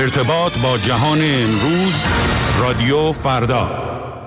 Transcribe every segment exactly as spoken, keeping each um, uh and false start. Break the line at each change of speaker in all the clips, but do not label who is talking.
ارتباط با جهان امروز، رادیو فردا.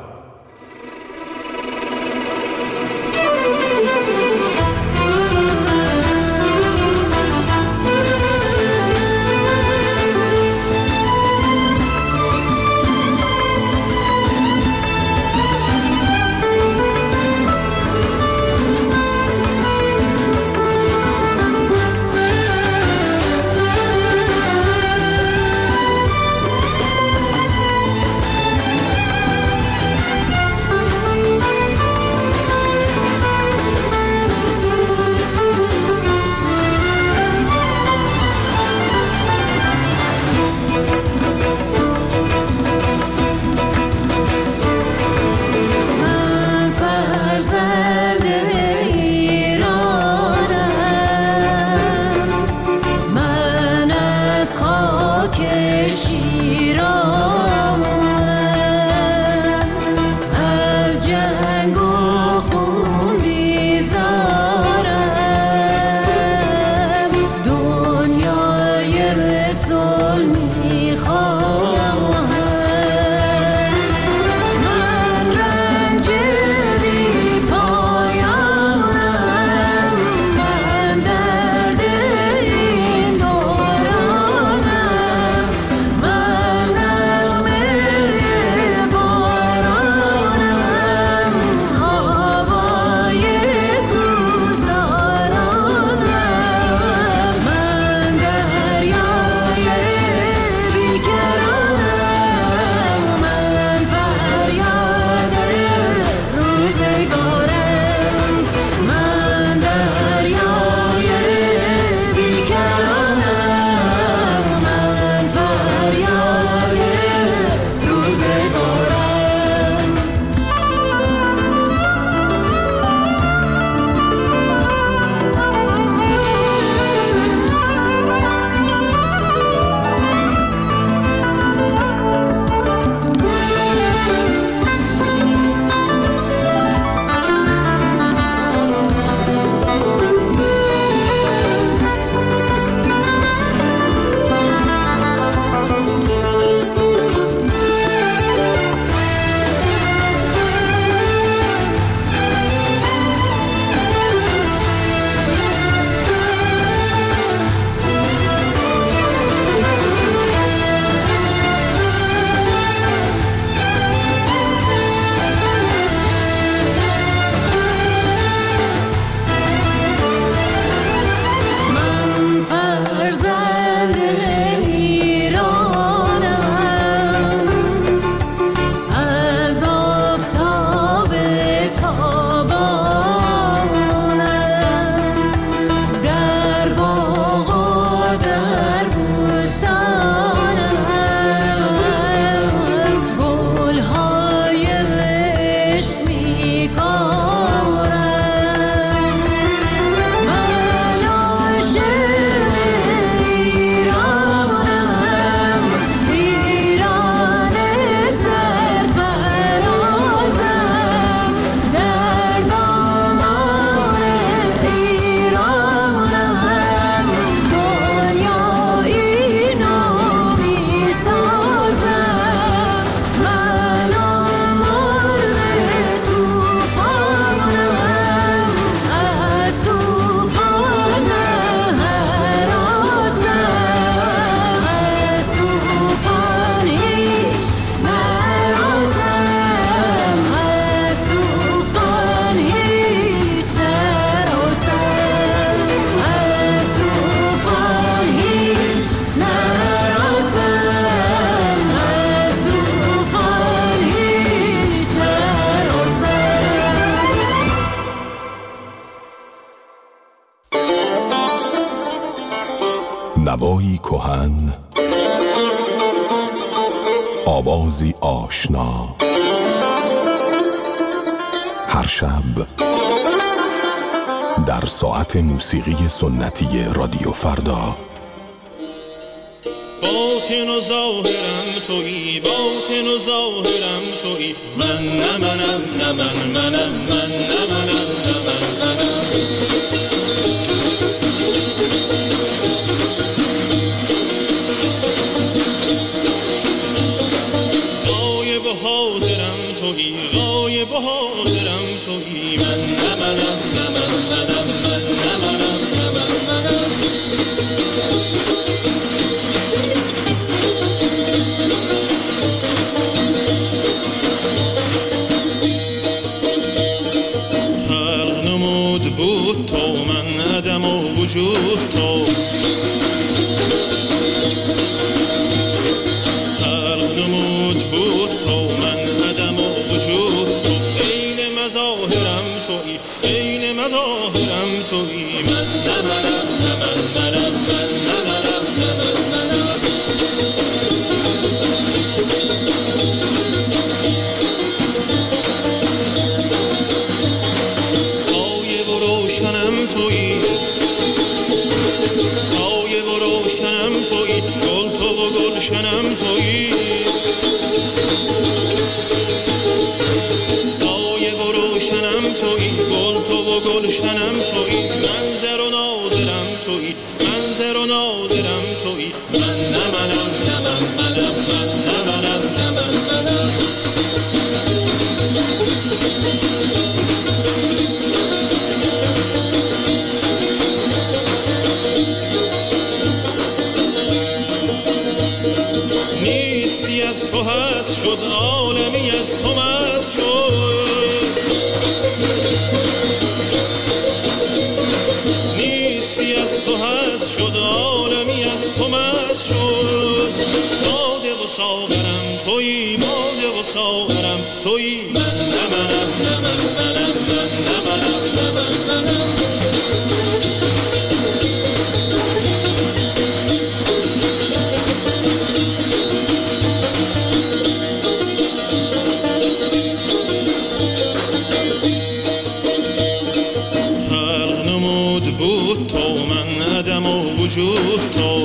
نوایی کهن، آوازی آشنا، هر شب در ساعت موسیقی سنتی رادیو فردا.
باطن و ظاهرم تویی، باطن و ظاهرم تویی، من نه منم نه من منم، من نه منم نه من منم. تویی من نه منم نه من منم من نه منم نه من منم سایه و روشنم تویی سایه و روشنم تویی گل تو و گلشنم تویی سایه و روشنم تویی گل تو و گلشنم تویی منظر و ناظرم تویی منظر و ناظرم تویی من نه منم نه من منم من نه منم نه من منم نیستی از تو هست شد عالمی از تو مست شد نیستی از تو هست شد عالمی از تو مست شد باده و ساغرم تویی باده و ساغرم تویی من نه منم نه من منم من نه منم نه من منم بود تو من عدم و وجود تو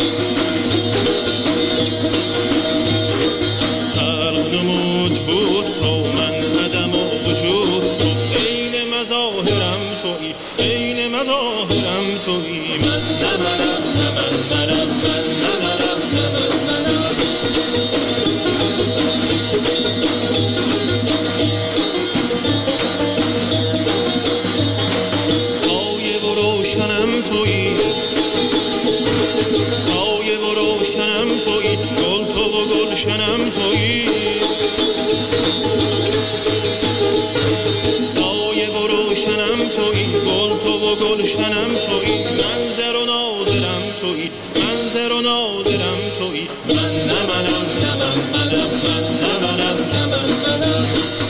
خلق نمود بود تو من عدم و وجود تو عین مظاهرم تویی عین مظاهرم تویی من نه منم نه من منم من نه منم نه من منم روشنم تویی سایه و روشنم تویی گل تو و گلشنم تویی سایه و روشنم تویی گل تو و گلشنم تویی منظر و ناظرم تویی منظر و ناظرم تویی من نه منم نه من منم من نه منم نه من منم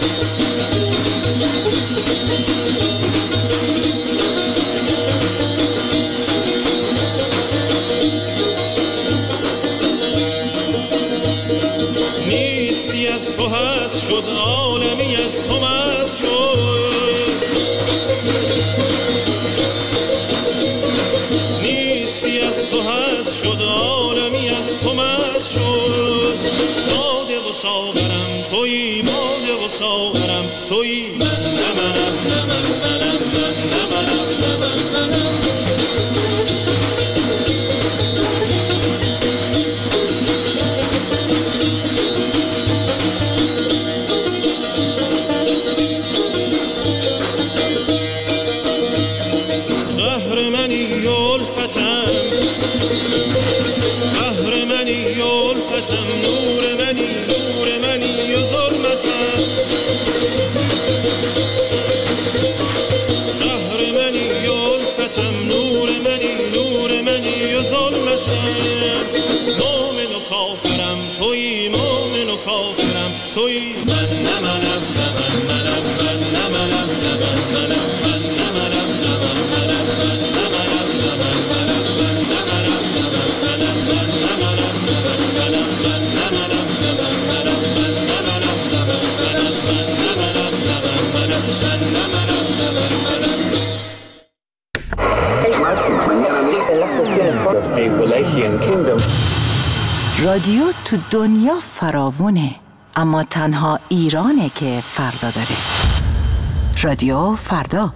نیستی از تو هست شد عالمی از تو مست شد نیستی از تو هست شد عالمی از تو مست شد باده و ساغرم تویی باده و ساغرم تویی من نه منم نه من منم من نه منم نه من منم نور منی نور منی و ظلمتم قهر منی و الفتم نور منی نور منی و ظلمتم مومن و کافرم تویی مومن و کافرم تویی من نه منم نه من منم من نه منم نه من منم من نه منم نه من منم من نه منم نه من منم من نه منم نه من منم من نه منم نه من منم من نه منم نه من منم من نه منم نه من منم من نه منم نه من منم من نه منم نه من منم
رادیو تو دنیا فراوونه، اما تنها ایرانه که فردا داره. رادیو فردا.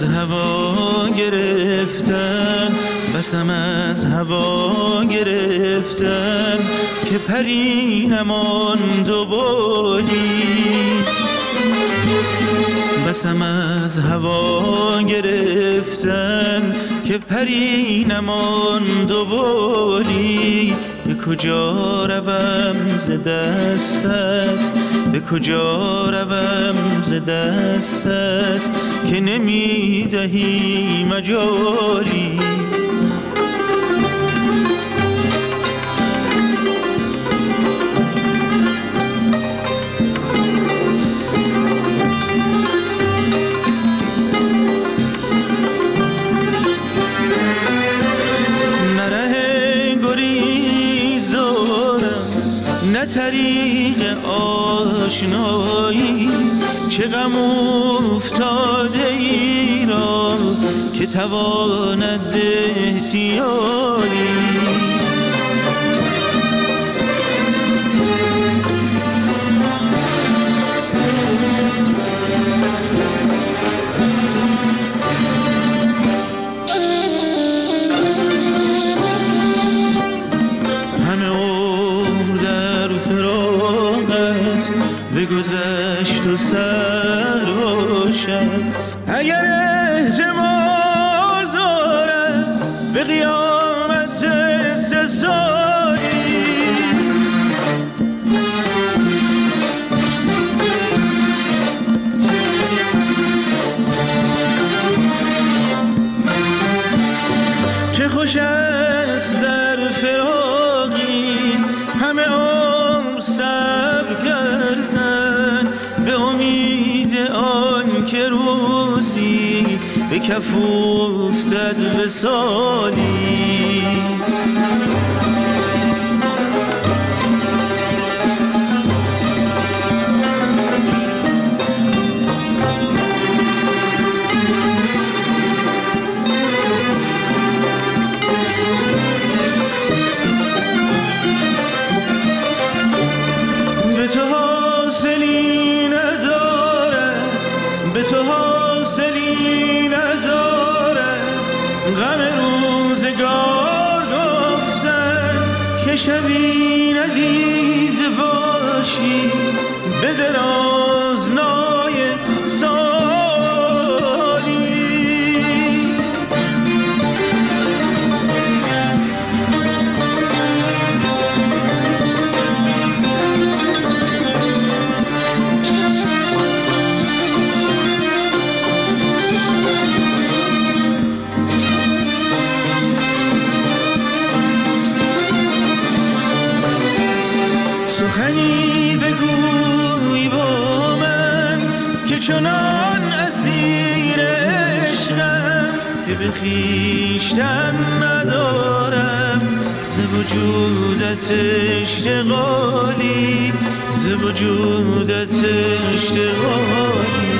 هوا گرفتن، بسم از هوا گرفتن که پری نماند و بالی. بسم از هوا گرفتن که پری نماند و بالی. به کجا روم ز دستت، به کجا روم ز دستت که نمیدهی مجالی. طریق آشنایی چه غم افتاده ای را که تواند احتیالی. بگذشت و سر باشد اگر احتمال دارد به قیامت اتصالی. چه خوش است در فراقی همه عمر صبر کردن به امید آن که روزی به کف افتد وصالی. شبی ندید باشی به درازنای سالی. سخنی بگوی با من که چنان اسیر عشقم که به خویشتن ندارم ز وجودت اشتغالی، ز وجودت اشتغالی.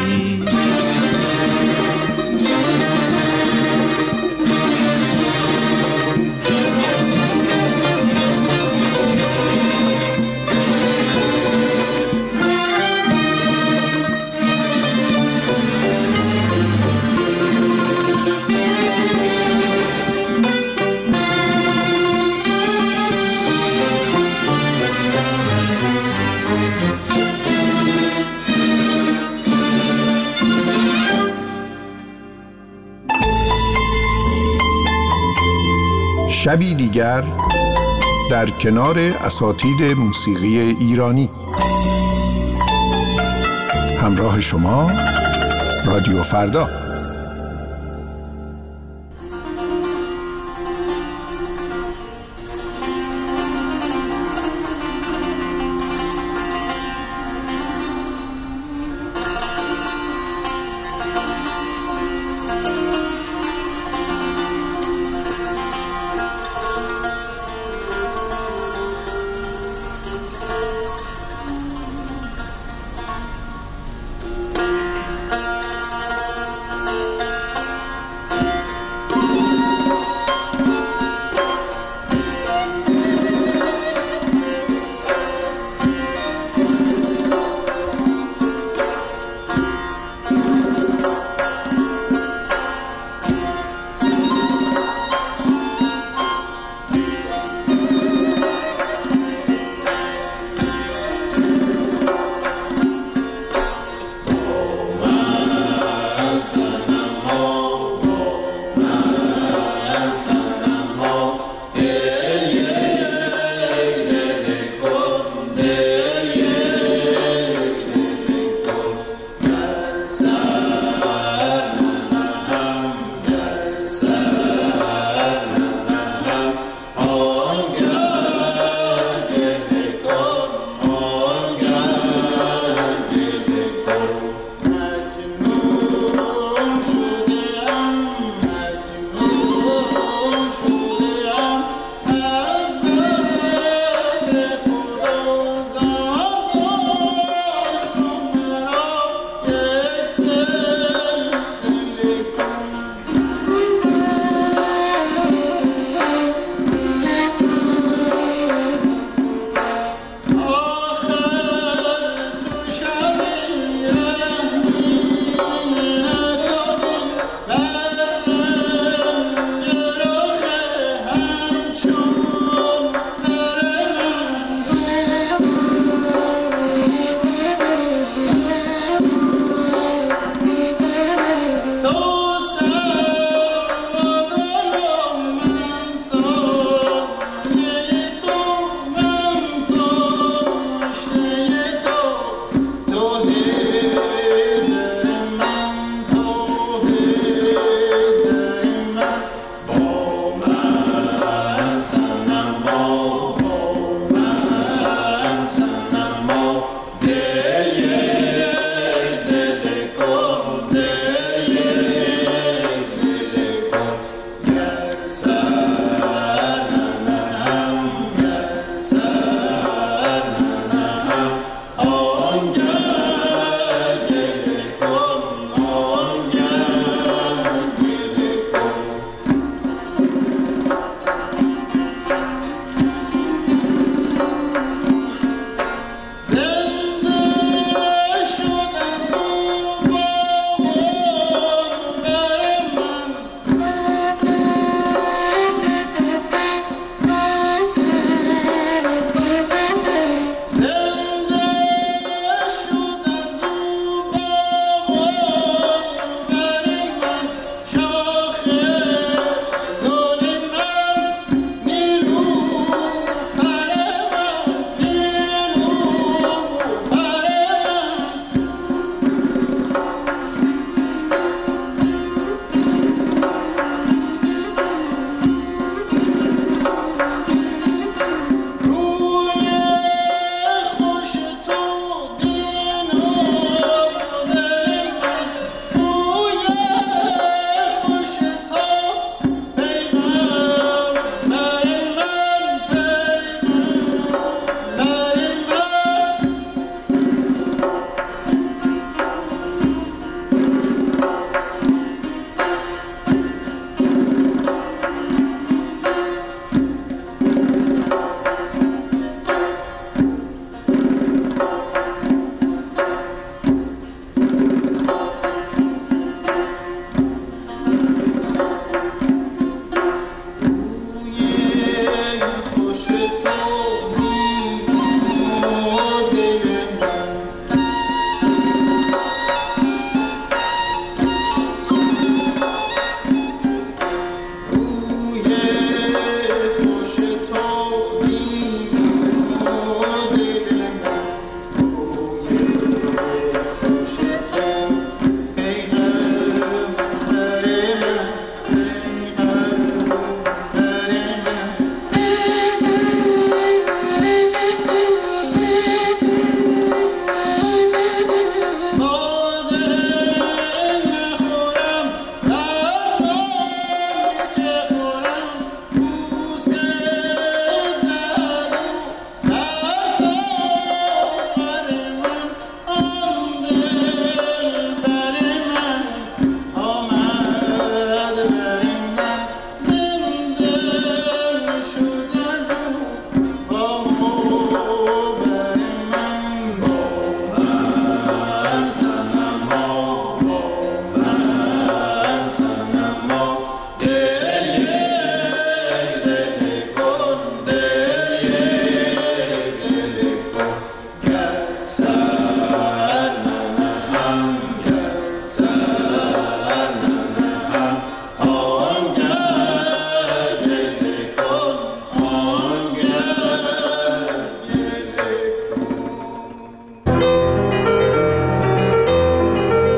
شبی دیگر در کنار اساتید موسیقی ایرانی. همراه شما رادیو فردا.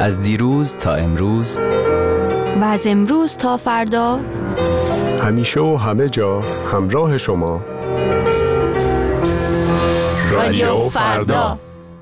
از دیروز تا امروز
و از امروز تا فردا،
همیشه و همه جا همراه شما.
رادیو فردا.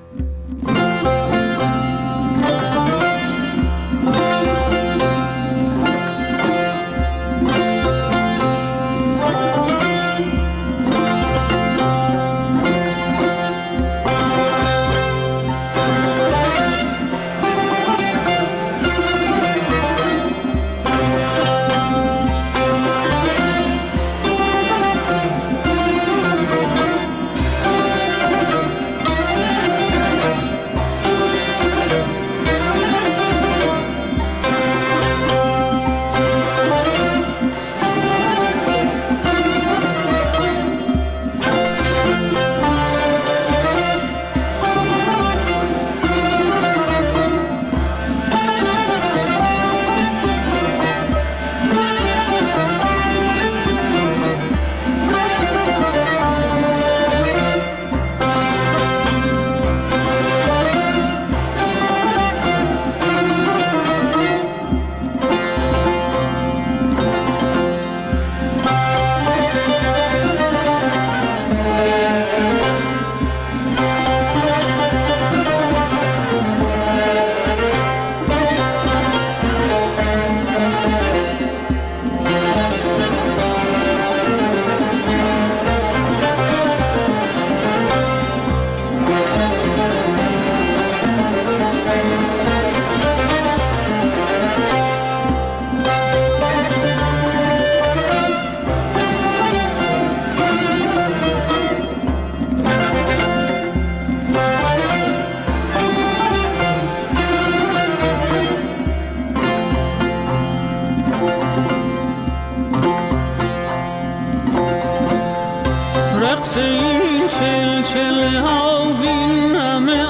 این چل چل ها بین همه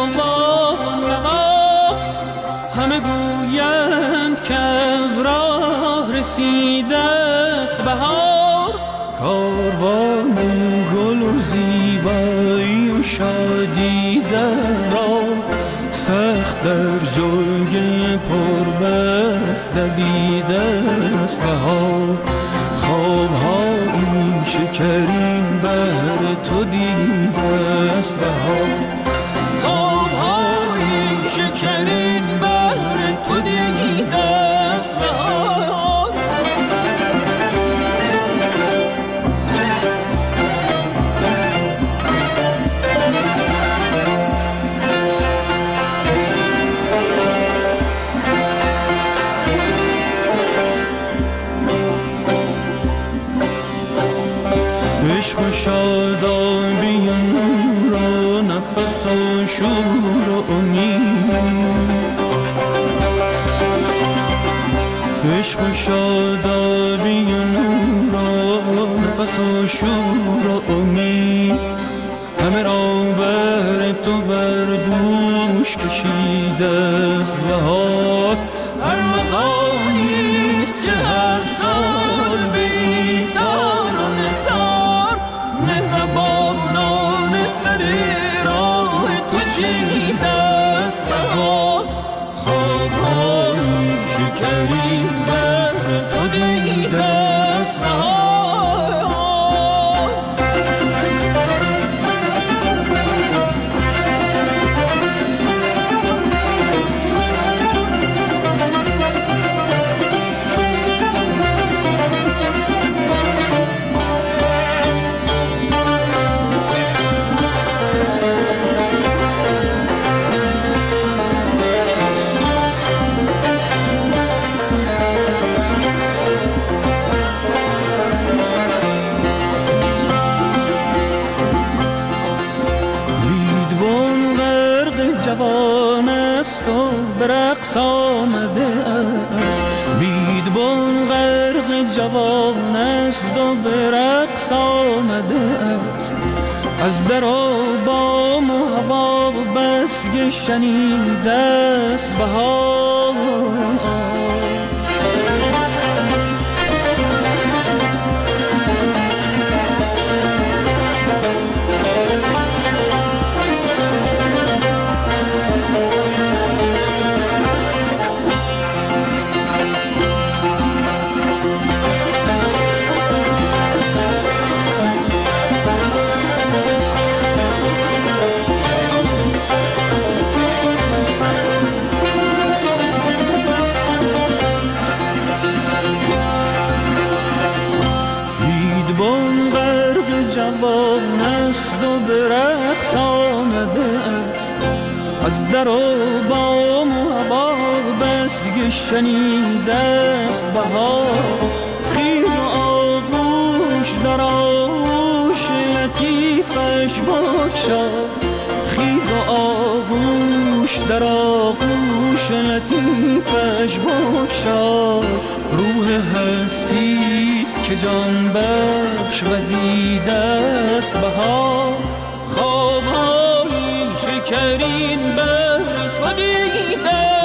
آوا و نوا، همه گویند که از راه رسیده است بهار. کاروان گل و زیبایی و شادی در راه، سخت در جلگه پربرف دویده است بهار. خواب‌های شکرین بهر تو دیده است بهار. خواب‌های شکرین بهر تو دیده است بهار. عشق و شادابی و نور و نفس و شور و امید، عشق و شادابی و نور و نفس و شور و امید، همه را بر تو بر دوش کشیده است بهار. هر مقامیست که هر سال به ایثار و نثار، مهربانان سر راه تو چیده است بهار. خواب‌های شکرین بر تو دیده است بهار. جوان است و به رقص آمده است، بیدبان غرق جوان است و به رقص آمده است. از در و بام و هوا بس شنیده است بهار. از در و بام و هوا بسگ شنیده است بهار. خیز و آغوش در آغوش لطیفش بکشا، خیز و آغوش در آغوش لطیفش بکشا. روح هستیست که جان بخش وزیده است بهار. خوابهای شکرین بر تو دیده